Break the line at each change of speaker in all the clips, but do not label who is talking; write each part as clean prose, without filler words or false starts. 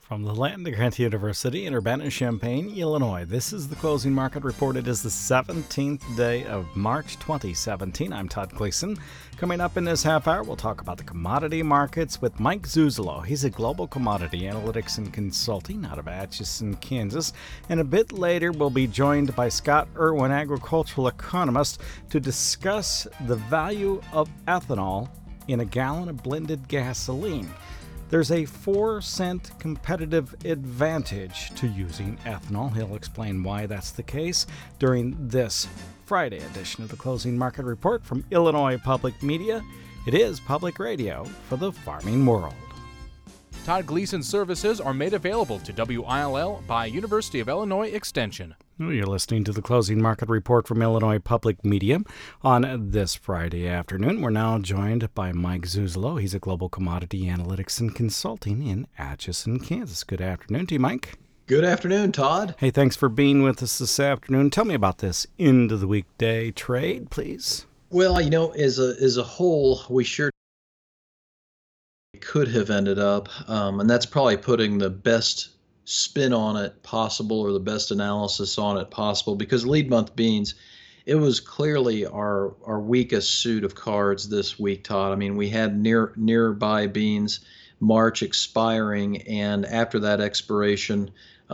From the Land-Grant University in Urbana-Champaign, Illinois, this is the Closing Market Report. It is the 17th day of March 2017. I'm Todd Gleason. Coming up in this half hour, we'll talk about the commodity markets with Mike Zuzolo. He's a global commodity analytics and consulting out of Atchison, Kansas. And a bit later, we'll be joined by Scott Irwin, agricultural economist, to discuss the value of ethanol in a gallon of blended gasoline. There's a 4-cent competitive advantage to using ethanol. He'll explain why that's the case during this Friday edition of the Closing Market Report from Illinois Public Media. It is public radio for the farming world.
Todd Gleason services are made available to WILL by University of Illinois Extension.
You're listening to the Closing Market Report from Illinois Public Media on this Friday afternoon. We're now joined by Mike Zuzolo. He's a global commodity analytics and consulting in Atchison, Kansas. Good afternoon to you, Mike.
Good afternoon, Todd.
Hey, thanks for being with us this afternoon. Tell me about this end of the weekday trade, please.
Well, as a whole, we sure could have ended up, and that's probably putting the best spin on it possible, or the best analysis on it possible, because lead month beans, it was clearly our weakest suit of cards this week, Todd. I mean, we had nearby beans, March expiring, and after that expiration,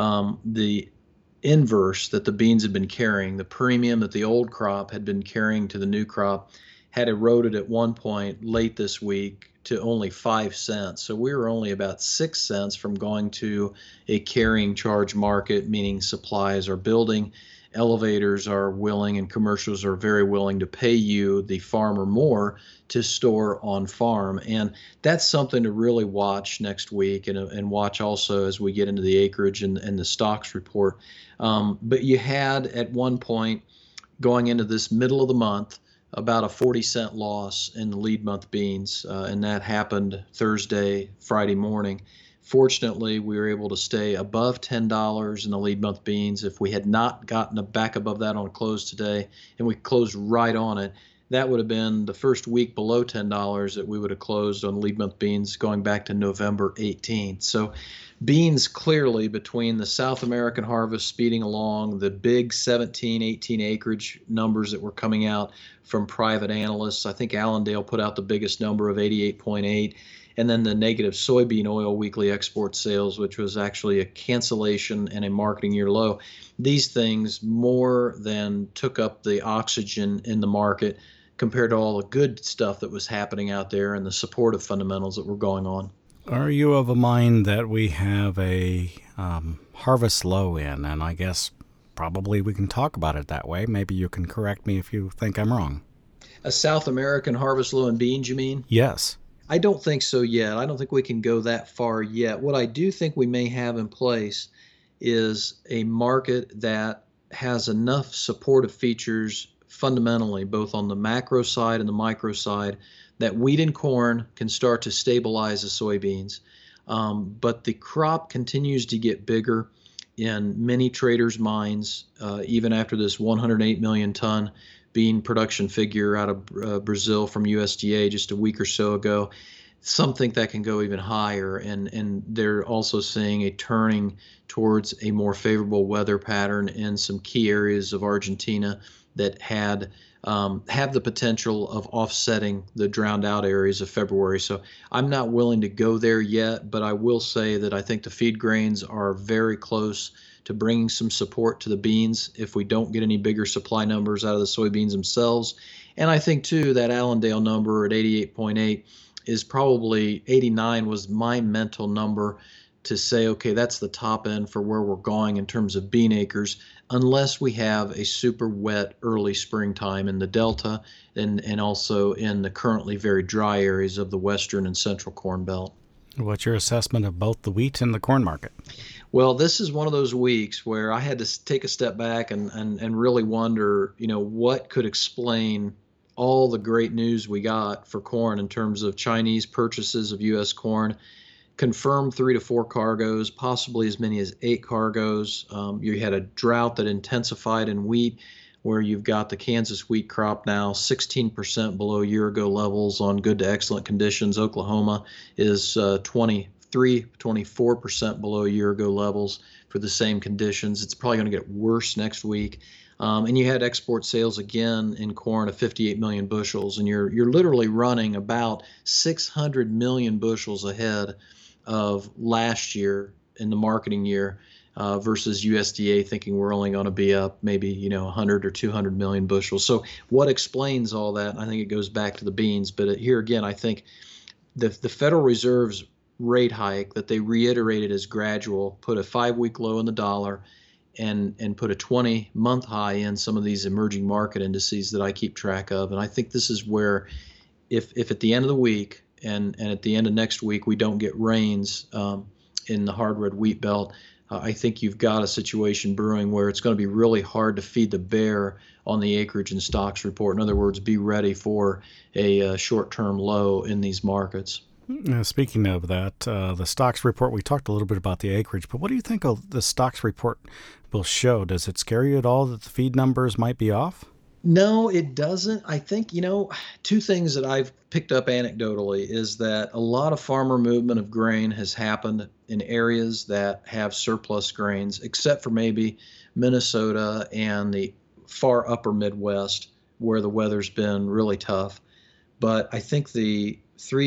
the inverse that the beans had been carrying, the premium that the old crop had been carrying to the new crop, had eroded at one point late this week to only 5 cents. So we were only about 6 cents from going to a carrying charge market, meaning supplies are building, elevators are willing, and commercials are very willing to pay you, the farmer, more to store on farm. And that's something to really watch next week, and watch also as we get into the acreage and the stocks report. But you had at one point, going into this middle of the month, about a 40-cent loss in the lead month beans, and that happened Thursday, Friday morning. Fortunately, we were able to stay above $10 in the lead month beans. If we had not gotten back above that on close today, and we closed right on it, that would have been the first week below $10 that we would have closed on lead month beans going back to November 18th. So beans, clearly, between the South American harvest speeding along, the big 17, 18 acreage numbers that were coming out from private analysts. I think Allendale put out the biggest number of 88.8, and then the negative soybean oil weekly export sales, which was actually a cancellation and a marketing year low. These things more than took up the oxygen in the market compared to all the good stuff that was happening out there and the supportive fundamentals that were going on.
Are you of a mind that we have a harvest low in? And I guess probably we can talk about it that way. Maybe you can correct me if you think I'm wrong.
A South American harvest low in beans, you mean?
Yes.
I don't think so yet. I don't think we can go that far yet. What I do think we may have in place is a market that has enough supportive features fundamentally, both on the macro side and the micro side, that wheat and corn can start to stabilize the soybeans. But the crop continues to get bigger in many traders' minds, even after this 108 million ton bean production figure out of Brazil from USDA just a week or so ago. Some think that can go even higher, and they're also seeing a turning towards a more favorable weather pattern in some key areas of Argentina that have the potential of offsetting the drowned out areas of February. So I'm not willing to go there yet, but I will say that I think the feed grains are very close to bringing some support to the beans if we don't get any bigger supply numbers out of the soybeans themselves. And I think, too, that Allendale number at 88.8 is probably 89 was my mental number to say, okay, that's the top end for where we're going in terms of bean acres, unless we have a super wet early springtime in the Delta and also in the currently very dry areas of the western and central Corn Belt.
What's your assessment of both the wheat and the corn market?
Well, this is one of those weeks where I had to take a step back and really wonder, what could explain all the great news we got for corn in terms of Chinese purchases of U.S. corn, confirmed 3 to 4 cargoes, possibly as many as 8 cargoes. You had a drought that intensified in wheat, where you've got the Kansas wheat crop now 16% below year-ago levels on good to excellent conditions. Oklahoma is 23% 24% below year-ago levels for the same conditions. It's probably going to get worse next week. And you had export sales again in corn of 58 million bushels, and you're literally running about 600 million bushels ahead of last year in the marketing year, versus USDA thinking we're only going to be up maybe 100 or 200 million bushels. So what explains all that? I think it goes back to the beans, but here again, I think the Federal Reserve's rate hike that they reiterated as gradual put a 5-week low in the dollar and put a 20-month high in some of these emerging market indices that I keep track of. And I think this is where if at the end of the week and at the end of next week we don't get rains in the hard red wheat belt, I think you've got a situation brewing where it's going to be really hard to feed the bear on the acreage and stocks report. In other words, be ready for a short-term low in these markets.
Speaking of that, the stocks report, we talked a little bit about the acreage, but what do you think the stocks report will show? Does it scare you at all that the feed numbers might be off?
No, it doesn't. I think, two things that I've picked up anecdotally is that a lot of farmer movement of grain has happened in areas that have surplus grains, except for maybe Minnesota and the far upper Midwest, where the weather's been really tough. But I think the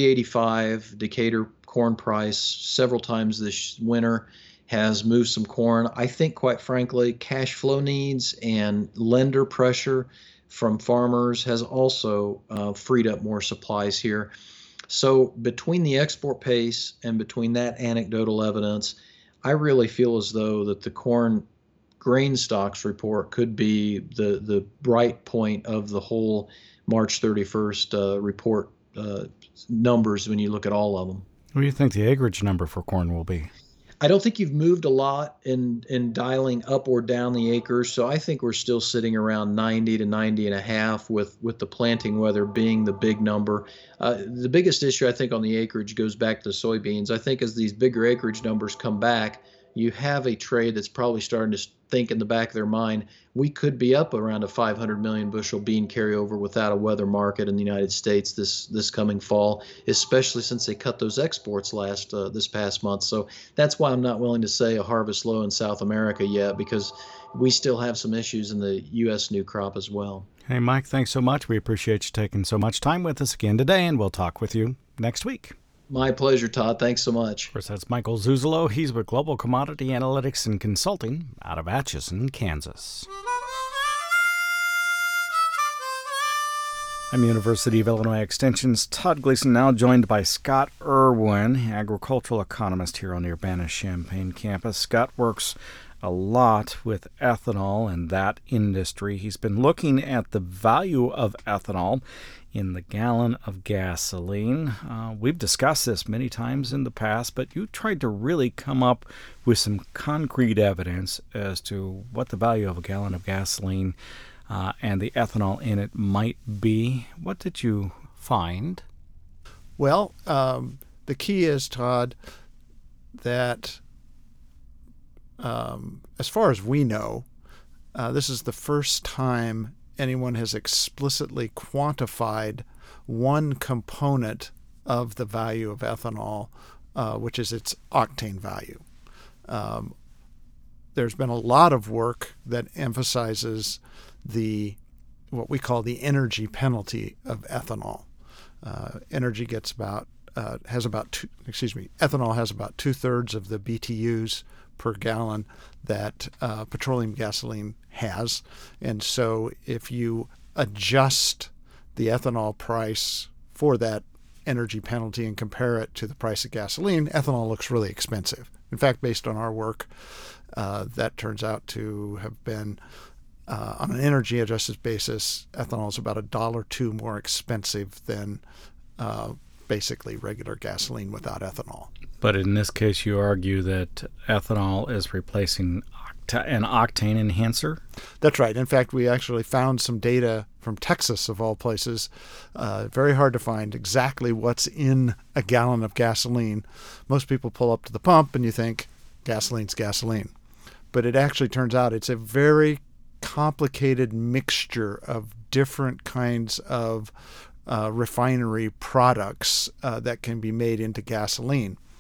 385 Decatur corn price several times this winter has moved some corn. I think, quite frankly, cash flow needs and lender pressure from farmers has also freed up more supplies here. So between the export pace and between that anecdotal evidence, I really feel as though that the corn grain stocks report could be the bright point of the whole March 31st report numbers when you look at all of them.
What do you think the acreage number for corn will be?
I don't think you've moved a lot in dialing up or down the acres, so I think we're still sitting around 90 to 90 and a half with the planting weather being the big number. The biggest issue I think on the acreage goes back to soybeans. I think as these bigger acreage numbers come back, you have a trade that's probably starting to think in the back of their mind, we could be up around a 500 million bushel bean carryover without a weather market in the United States this coming fall, especially since they cut those exports this past month. So that's why I'm not willing to say a harvest low in South America yet, because we still have some issues in the U.S. new crop as well.
Hey, Mike, thanks so much. We appreciate you taking so much time with us again today, and we'll talk with you next week.
My pleasure, Todd. Thanks so much.
Of course, that's Michael Zuzolo. He's with Global Commodity Analytics and Consulting out of Atchison, Kansas. I'm University of Illinois Extension's Todd Gleason, now joined by Scott Irwin, agricultural economist here on the Urbana-Champaign campus. Scott works a lot with ethanol and that industry. He's been looking at the value of ethanol in the gallon of gasoline. We've discussed this many times in the past, but you tried to really come up with some concrete evidence as to what the value of a gallon of gasoline and the ethanol in it might be. What did you find?
Well, the key is, Todd, that as far as we know, this is the first time anyone has explicitly quantified one component of the value of ethanol, which is its octane value. There's been a lot of work that emphasizes what we call the energy penalty of ethanol. Ethanol has about 2/3 of the BTUs per gallon that petroleum gasoline has. And so if you adjust the ethanol price for that energy penalty and compare it to the price of gasoline, ethanol looks really expensive. In fact, based on our work, that turns out to have been, on an energy adjusted basis, ethanol is about $1.02 more expensive than basically regular gasoline without ethanol.
But in this case, you argue that ethanol is replacing an octane enhancer?
That's right. In fact, we actually found some data from Texas, of all places. Very hard to find exactly what's in a gallon of gasoline. Most people pull up to the pump and you think gasoline's gasoline. But it actually turns out it's a very complicated mixture of different kinds of refinery products that can be made into gasoline.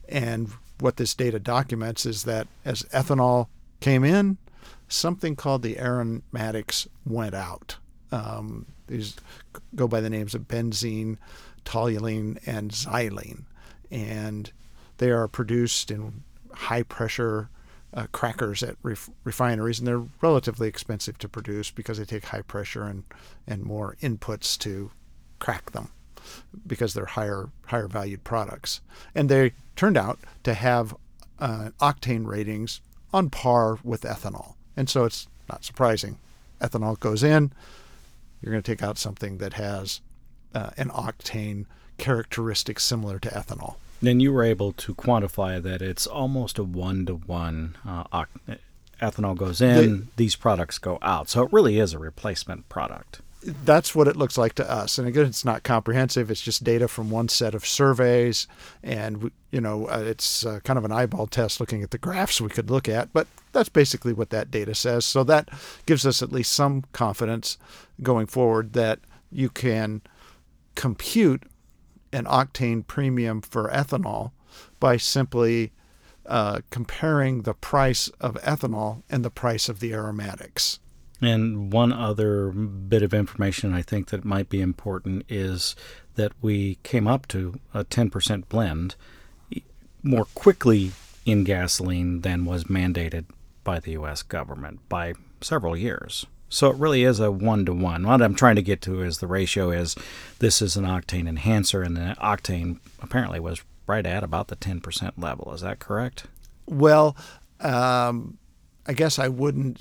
And what this data documents is that as ethanol came in, something called the aromatics went out. These go by the names of benzene, toluene, and xylene. And they are produced in high-pressure crackers at refineries, and they're relatively expensive to produce because they take high pressure and more inputs to crack them because they're higher valued products. And they turned out to have octane ratings on par with ethanol. And so it's not surprising. Ethanol goes in, you're going to take out something that has an octane characteristic similar to ethanol.
Then you were able to quantify that it's almost a 1-to-1. Ethanol goes in, these products go out. So it really is a replacement product.
That's what it looks like to us. And again, it's not comprehensive. It's just data from one set of surveys. And, it's kind of an eyeball test looking at the graphs we could look at. But that's basically what that data says. So that gives us at least some confidence going forward that you can compute an octane premium for ethanol by simply comparing the price of ethanol and the price of the aromatics.
And one other bit of information I think that might be important is that we came up to a 10% blend more quickly in gasoline than was mandated by the U.S. government by several years. So it really is a 1-to-1. What I'm trying to get to is the ratio is this is an octane enhancer, and the octane apparently was right at about the 10% level. Is that correct?
Well, I guess I wouldn't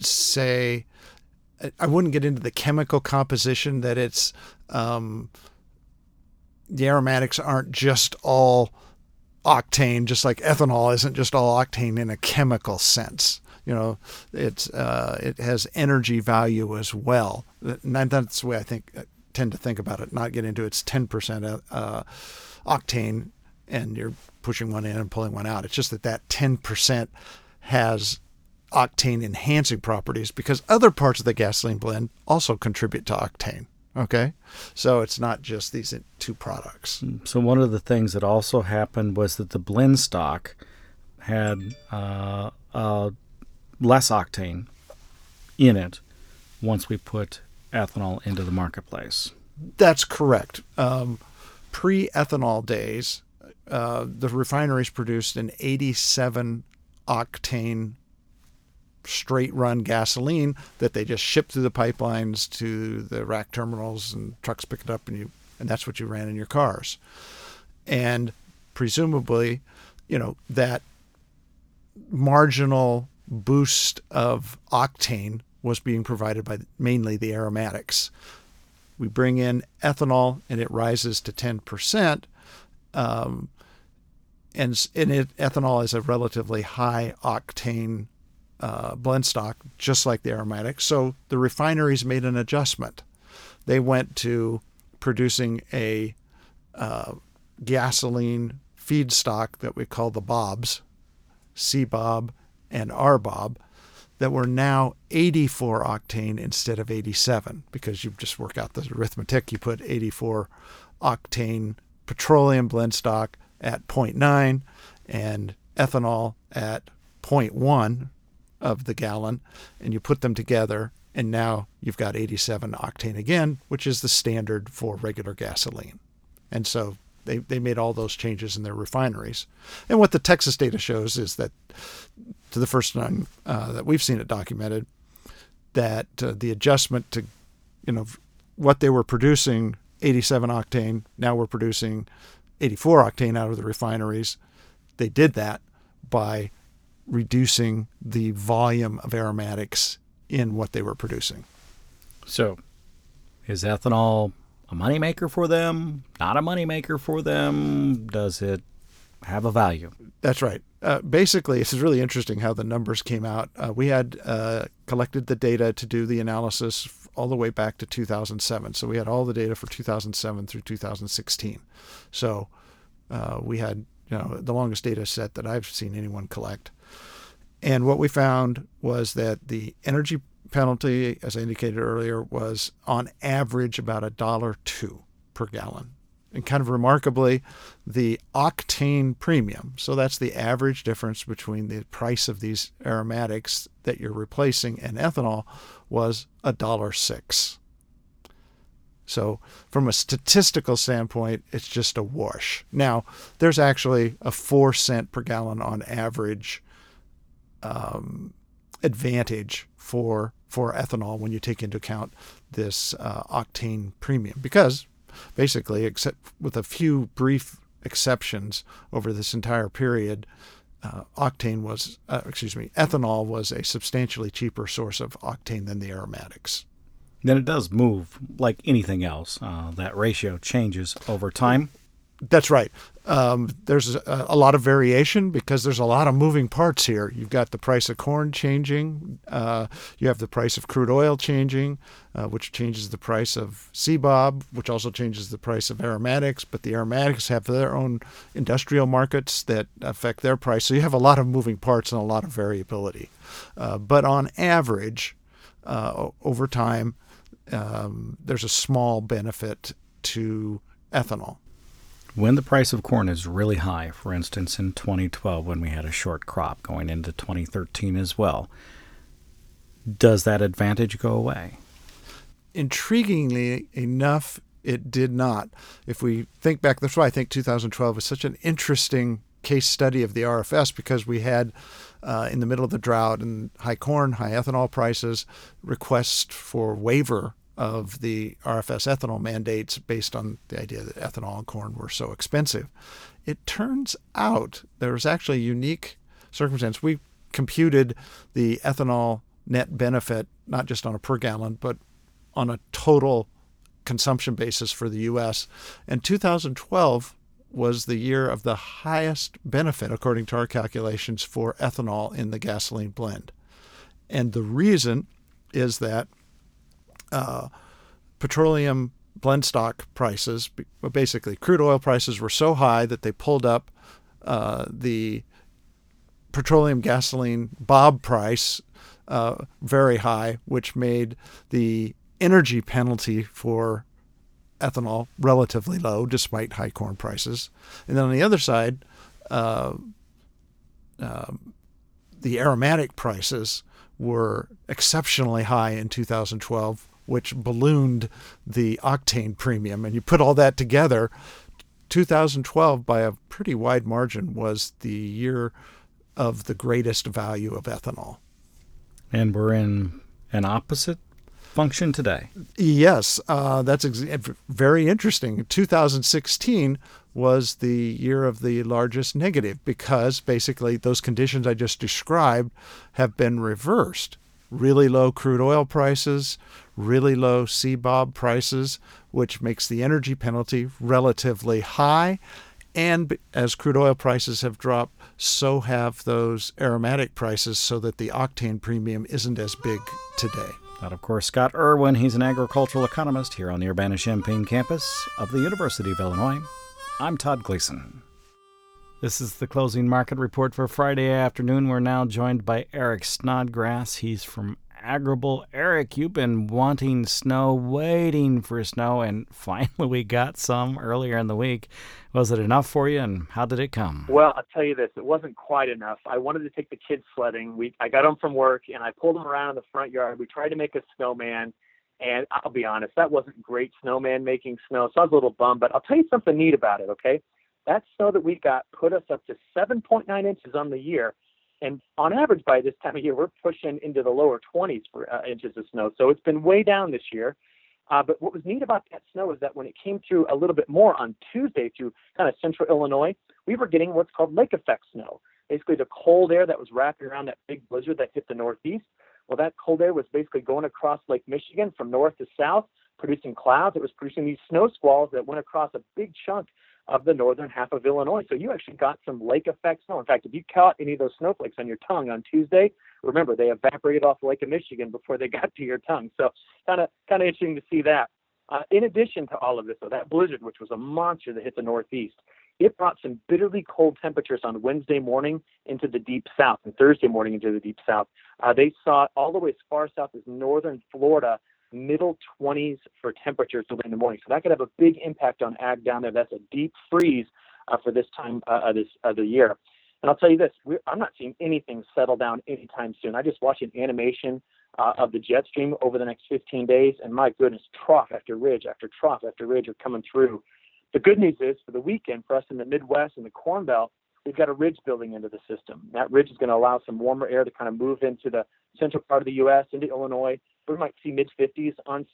get into the chemical composition that it's the aromatics aren't just all octane, just like ethanol isn't just all octane in a chemical sense. It has energy value as well. And that's the way I tend to think about it, not get into its 10% octane and you're pushing one in and pulling one out. It's just that 10% has octane enhancing properties because other parts of the gasoline blend also contribute to octane. Okay, so it's not just these two products.
So one of the things that also happened was that the blend stock had less octane in it once we put ethanol into the marketplace.
That's correct. Pre-ethanol days, the refineries produced an 87 octane straight run gasoline that they just shipped through the pipelines to the rack terminals, and trucks picked it up and that's what you ran in your cars. And presumably, that marginal boost of octane was being provided by mainly the aromatics. We bring in ethanol and it rises to 10%. Ethanol is a relatively high octane blend stock, just like the aromatics. So the refineries made an adjustment. They went to producing a gasoline feedstock that we call the BOBs, CBOB and RBOB, that were now 84 octane instead of 87, because you just work out the arithmetic. You put 84 octane petroleum blend stock at 0.9 and ethanol at 0.1 of the gallon, and you put them together, and now you've got 87 octane again, which is the standard for regular gasoline. And so they made all those changes in their refineries. And what the Texas data shows is that, to the first time that we've seen it documented, that the adjustment to, what they were producing, 87 octane, now we're producing 84 octane out of the refineries. They did that by reducing the volume of aromatics in what they were producing.
So, is ethanol a moneymaker for them? Not a moneymaker for them? Does it have a value?
That's right. Basically, this is really interesting how the numbers came out. We had collected the data to do the analysis all the way back to 2007. So we had all the data for 2007 through 2016. So we had the longest data set that I've seen anyone collect. And what we found was that the energy penalty, as I indicated earlier, was on average about $1.02 per gallon. And kind of remarkably, the octane premium, so that's the average difference between the price of these aromatics that you're replacing and ethanol, was $1.06. So from a statistical standpoint, it's just a wash. Now, there's actually a 4 cent per gallon on average advantage for ethanol when you take into account this octane premium, because basically, except with a few brief exceptions over this entire period, ethanol was a substantially cheaper source of octane than the aromatics.
Then it does move like anything else. That ratio changes over time.
That's right. There's a lot of variation because there's a lot of moving parts here. You've got the price of corn changing. You have the price of crude oil changing, which changes the price of CBOB, which also changes the price of aromatics. But the aromatics have their own industrial markets that affect their price. So you have a lot of moving parts and a lot of variability. But on average, over time, there's a small benefit to ethanol.
When the price of corn is really high, for instance, in 2012 when we had a short crop going into 2013 as well, does that advantage go away?
Intriguingly enough, it did not. If we think back, that's why I think 2012 is such an interesting case study of the RFS, because we had, in the middle of the drought and high corn, high ethanol prices, requests for waiver of the RFS ethanol mandates based on the idea that ethanol and corn were so expensive. It turns out there was actually a unique circumstance. We computed the ethanol net benefit, not just on a per gallon, but on a total consumption basis for the U.S. And 2012 was the year of the highest benefit, according to our calculations, for ethanol in the gasoline blend. And the reason is that petroleum blend stock prices, basically crude oil prices, were so high that they pulled up the petroleum gasoline BOB price very high, which made the energy penalty for ethanol relatively low despite high corn prices. And then on the other side, the aromatic prices were exceptionally high in 2012, which ballooned the octane premium. And you put all that together, 2012, by a pretty wide margin, was the year of the greatest value of ethanol.
And we're in an opposite function today.
Yes, that's very interesting. 2016 was the year of the largest negative, because basically those conditions I just described have been reversed. Really low crude oil prices, really low CBOB prices, which makes the energy penalty relatively high. And as crude oil prices have dropped, so have those aromatic prices, so that the octane premium isn't as big today.
That, of course, Scott Irwin. He's an agricultural economist here on the Urbana-Champaign campus of the University of Illinois. I'm Todd Gleason. This is the closing market report for Friday afternoon. We're now joined by Eric Snodgrass. He's from Agrible. Eric, you've been wanting snow, waiting for snow, and finally we got some earlier in the week. Was it enough for you, and how did it come?
Well, I'll tell you this, it wasn't quite enough. I wanted to take the kids sledding. I got home from work, and I pulled them around in the front yard. We tried to make a snowman, and I'll be honest, that wasn't great snowman making snow, so I was a little bummed. But I'll tell you something neat about it, okay? That snow that we got put us up to 7.9 inches on the year. And on average, by this time of year, we're pushing into the lower 20s for inches of snow. So it's been way down this year. But what was neat about that snow is that when it came through a little bit more on Tuesday through kind of central Illinois, we were getting what's called lake effect snow. Basically, the cold air that was wrapping around that big blizzard that hit the Northeast. Well, that cold air was basically going across Lake Michigan from north to south, producing clouds. It was producing these snow squalls that went across a big chunk of the northern half of Illinois. So you actually got some lake effect snow. In fact, if you caught any of those snowflakes on your tongue on Tuesday, remember they evaporated off the Lake of Michigan before they got to your tongue. So kind of interesting to see that. In addition to all of this, though, that blizzard, which was a monster that hit the Northeast, it brought some bitterly cold temperatures on Wednesday morning into the deep south and Thursday morning into the deep south. They saw it all the way as far south as northern Florida middle 20s for temperatures early in the morning. So that could have a big impact on ag down there. That's a deep freeze for this time of the year. And I'll tell you this, I'm not seeing anything settle down anytime soon. I just watched an animation of the jet stream over the next 15 days, and my goodness, trough after ridge after trough after ridge are coming through. The good news is for the weekend, for us in the Midwest and the Corn Belt, we've got a ridge building into the system. That ridge is going to allow some warmer air to kind of move into the central part of the U.S., into Illinois. We might see mid-50s on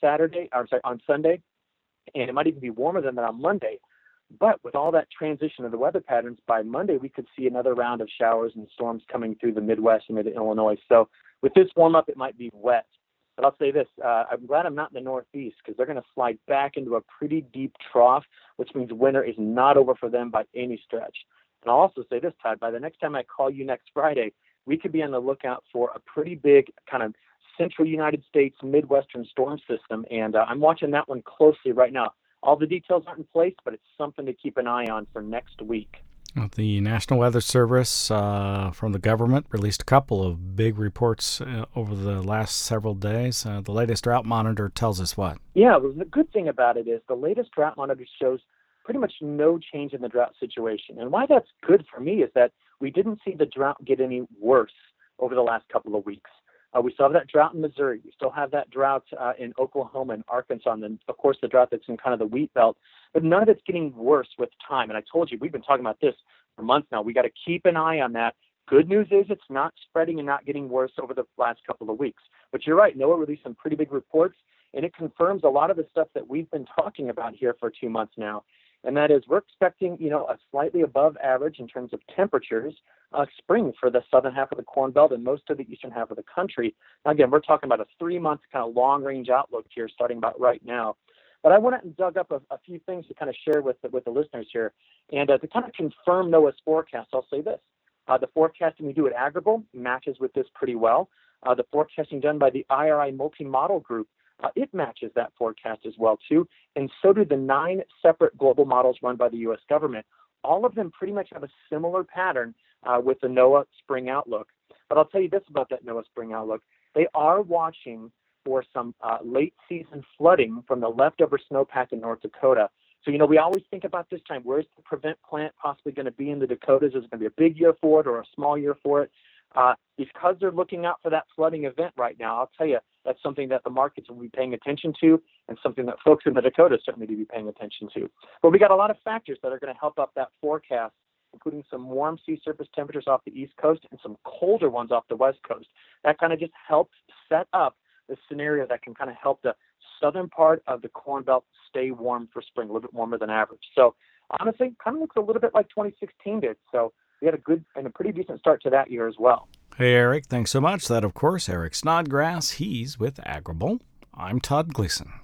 Sunday, and it might even be warmer than that on Monday. But with all that transition of the weather patterns, by Monday, we could see another round of showers and storms coming through the Midwest and into Illinois. So with this warm-up, it might be wet. But I'll say this, I'm glad I'm not in the Northeast because they're going to slide back into a pretty deep trough, which means winter is not over for them by any stretch. And I'll also say this, Todd, by the next time I call you next Friday, we could be on the lookout for a pretty big kind of central United States Midwestern storm system. And I'm watching that one closely right now. All the details aren't in place, but it's something to keep an eye on for next week.
The National Weather Service from the government released a couple of big reports over the last several days. The latest drought monitor tells us what?
Yeah, well, the good thing about it is the latest drought monitor shows pretty much no change in the drought situation. And why that's good for me is that we didn't see the drought get any worse over the last couple of weeks. We still have that drought in Missouri. We still have that drought in Oklahoma and Arkansas, and then, of course, the drought that's in kind of the wheat belt. But none of it's getting worse with time. And I told you, we've been talking about this for months now. We got to keep an eye on that. Good news is it's not spreading and not getting worse over the last couple of weeks. But you're right, NOAA released some pretty big reports, and it confirms a lot of the stuff that we've been talking about here for 2 months now. And that is we're expecting, a slightly above average in terms of temperatures spring for the southern half of the Corn Belt and most of the eastern half of the country. Now, again, we're talking about a 3-month kind of long-range outlook here starting about right now. But I went and dug up a few things to kind of share with the listeners here. And to kind of confirm NOAA's forecast, I'll say this. The forecasting we do at Agrible matches with this pretty well. The forecasting done by the IRI Multi-Model Group, it matches that forecast as well, too. And so do the 9 separate global models run by the U.S. government. All of them pretty much have a similar pattern with the NOAA spring outlook. But I'll tell you this about that NOAA spring outlook. They are watching for some late season flooding from the leftover snowpack in North Dakota. So, we always think about this time, where's the prevent plant possibly going to be in the Dakotas? Is it going to be a big year for it or a small year for it? Because they're looking out for that flooding event right now, I'll tell you, that's something that the markets will be paying attention to and something that folks in the Dakotas certainly need to be paying attention to. But we got a lot of factors that are going to help up that forecast, including some warm sea surface temperatures off the East Coast and some colder ones off the West Coast. That kind of just helps set up the scenario that can kind of help the southern part of the Corn Belt stay warm for spring, a little bit warmer than average. So honestly, kind of looks a little bit like 2016 did. So we had a good and a pretty decent start to that year as well.
Hey, Eric, thanks so much. That, of course, Eric Snodgrass. He's with Agrible. I'm Todd Gleason.